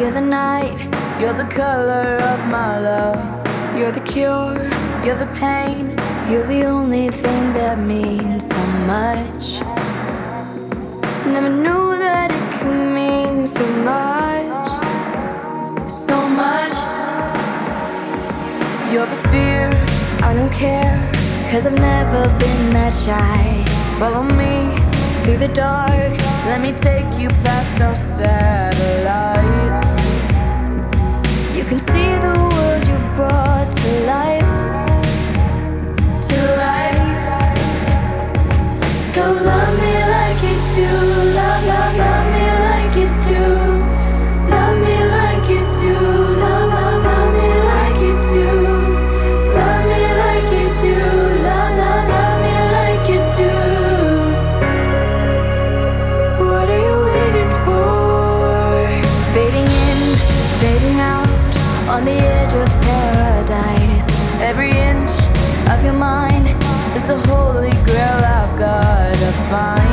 You're the night, You're the color of my love. you're the cure, You're the pain. you're the only thing that means so much. Never knew that it could mean so much, so much. You're the fear. I don't care, 'cause I've never been that shy. Follow me Through the dark, Let me take you past our satellites. you can see the world you brought to life, to life. So love me like you do, love me like you do. Love me like you do, love me like you do. Love me like you do, love me like you do. What are you waiting for? Fading in, fading out, on the edge of paradise. Every inch Of your mind, is the holy grail I've gotta find.